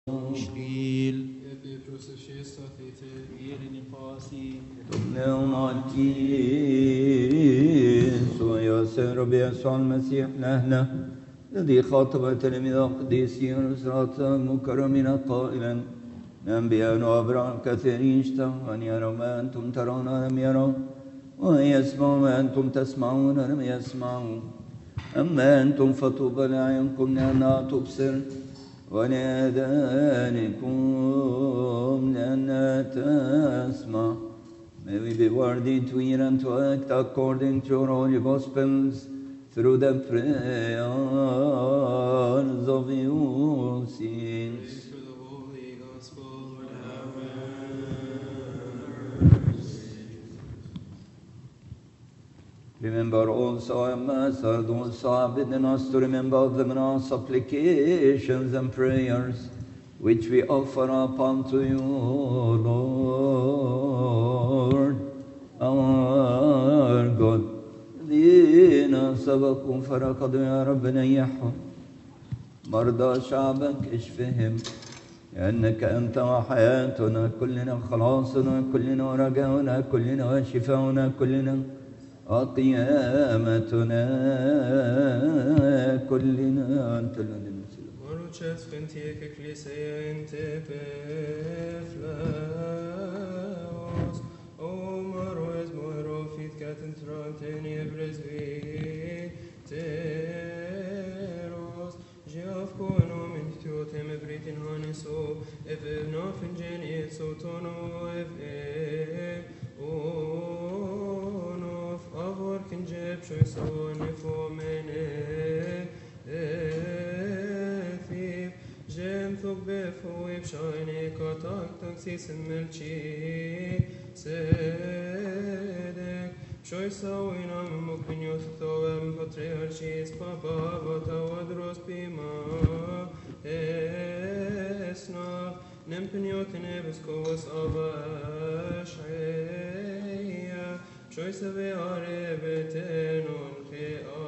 Shil Irini Pasi Leonarkis وياسر ربي يسوع المسيح نهنا الذي خاطب تلاميذ القديسين ونصرات المكرمين قائلا أنبياء وأبرار كثيرين اشتهوا أن يروا ما أنتم ترون لم يروا ويسمعوا ما أنتم تسمعون لم يسمعوا أما أنتم فطوبى لأعينكم لأنها تبصر ولآذانكم لأنها تسمع. May we be worthy to hear and to act according to your holy gospels through the prayers of your saints. Through the holy gospel, Remember also, Master, those who have bidden us to remember them in our supplications and prayers, which we offer up unto you, Lord, our God. الذين سبقوا فرقدوا يا رب نيحهم، مرضى شعبك اشفهم، لأنك أنت وحياتنا كلنا، خلاصنا كلنا، رجاؤنا كلنا، وشفاؤنا كلنا، وقيامتنا كلنا. أنت الذي نسلم. Moruches fentie ecclesia in tepeflaos, O maroes moero fit catentranten presbyteros, geof coenom in tiotem ebritin haneso, ev nofen geniet sotono, ev onof avor kinjeb shoiso nefomene ethif jem thuk befoib shine katak taksis melchi sedek shoiso inam mukminyot toem patriarchis papa vatavadros pima esnaf nempiniot nebuskos avashaya shoiso veare betenon ke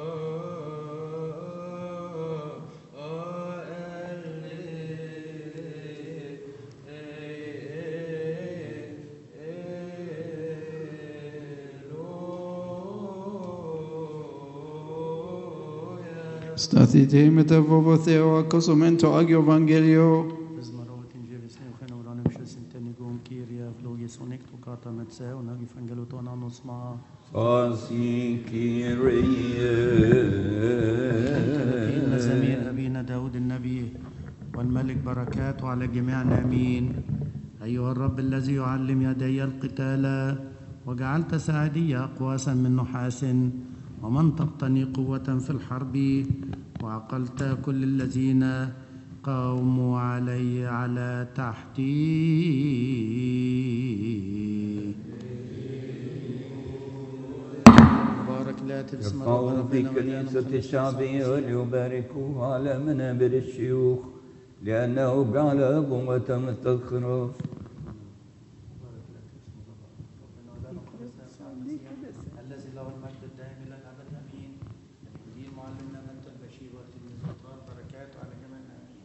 Statite metafobo theo accosumento agio evangelio. Zmarot ingelis neuchen uranem shentenigum Kyria vlogisonic tocata metseo nagi fangelutona nosma Fasi مزامير أبينا داود النبي والملك بركاته على جميعنا آمين. أيها الرب الذي يعلم يدي القتال وجعلت ساعدي أقواسا من نحاس ومنطقتني قوة في الحرب وعقلت كل الذين قاموا علي على تحتي. بارك لا تبسم يرفعوا في كنيسة الشعبية وليباركوا على منابر الشيوخ، لأنه جعل أبوة مثل الخراف. الذي له المجد الدائم الى الابد امين. الانجيل معلمنا متى البشير وتلميذ الأطهار بركاته على جميعنا امين.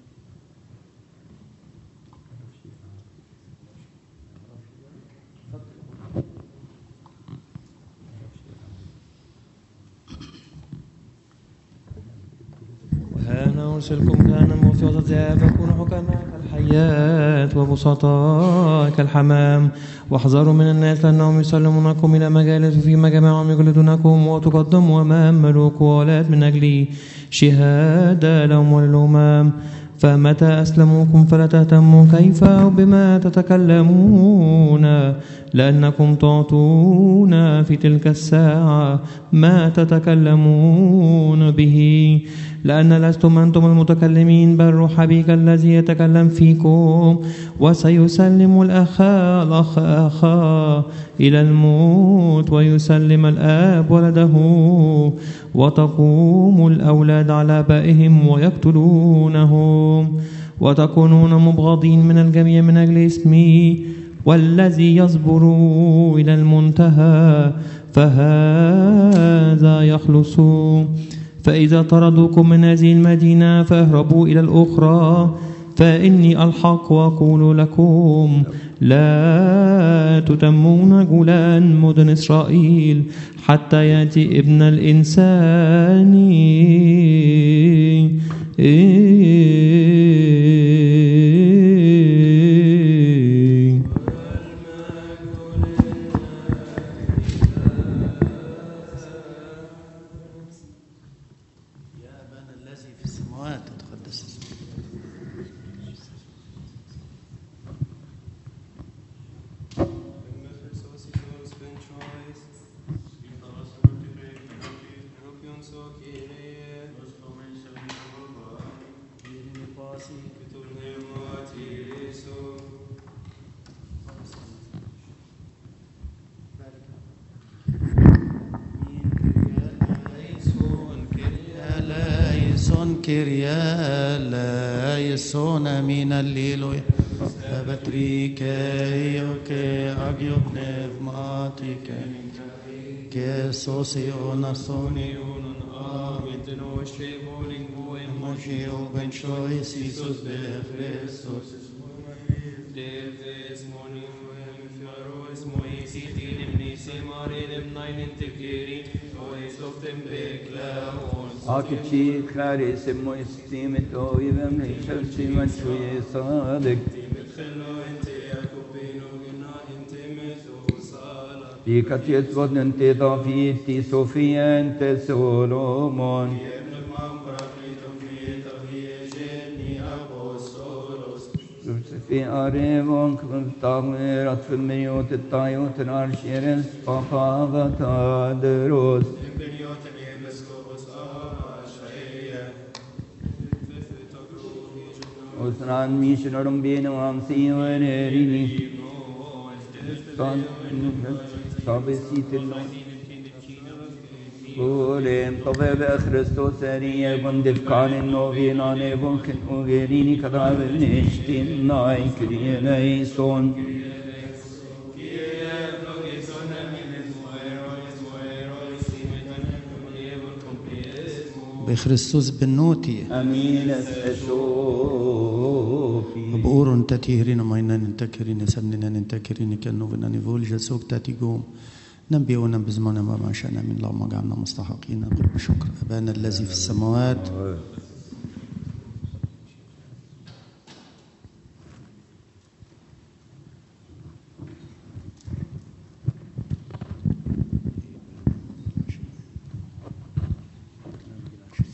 وأنا أرسلكم كهنم وفي وسط فكونوا حكماء كالحيات وبسطاء كالحمام، واحذروا من الناس لأنهم يسلمونكم إلى مجالس وفي مجامعهم يجلدونكم وتقدموا أمام ملوك وولاة من أجل شهادة لهم وللأمم. فمتى أسلموكم فلا تهتموا كيف أو بما تتكلمون، لأنكم تعطون في تلك الساعة ما تتكلمون به، لأن لستم أنتم المتكلمين بل روح أبيك الذي يتكلم فيكم. وسيسلم الأخ إلى الموت، ويسلم الآب ولده، وتقوم الأولاد على آبائهم ويقتلونهم، وتكونون مبغضين من الجميع من أجل اسمي، والذي يصبر إلى المنتهى فهذا يخلص. فإذا طردوكم من هذه المدينة فاهربوا إلى الأخرى، فإني الحق وأقول لكم لا تتمون جولان مدن إسرائيل حتى يأتي ابن الإنسان. Son min alleluia batrike yoke agio pneumatike ke sosiona soni unun amen no sheboling boem moshio ben choice Jesus be Christus Deves morning Fjaros Moisi tilim nise maridem neinen tekeri ois of dem beklaon Akici Clarice Moistimet Oivem Richelciman Shuye Sadik Picatiet Vodnente Daviti Sofiente Solomon في أريمون كنتاميرات في الميوت الطايوت الأرشيرس فقاغة دروس وسنان ميشن رمبين وامسي ونريني صابسيت النور قولهم طبيب خريستوس أريه بندف كان النوفينا نبوكن وغيريني كذاب نشتين ناي كريني صون بخريستوس بنوتي أمين أشوفي بقورن تتيهرين ماينا ننتكرين سننا ننتكرين كنوفنا نفول جسوك تاتيقوم نبيونا بزماننا ما شاءنا من الله ما جعلنا مستحقين نقول بشكر أبانا الذي في السماوات